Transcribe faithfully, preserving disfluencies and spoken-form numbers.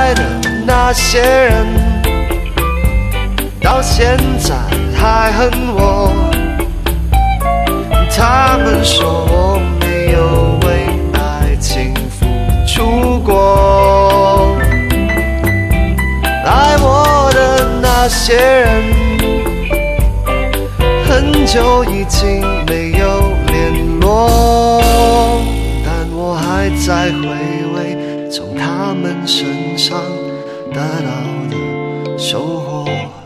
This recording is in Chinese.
爱的那些人，到现在还恨我。他们说我没有为爱情付出过，爱我的那些人，很久已经没有联络，但我还在回味从他们身上得到的收获。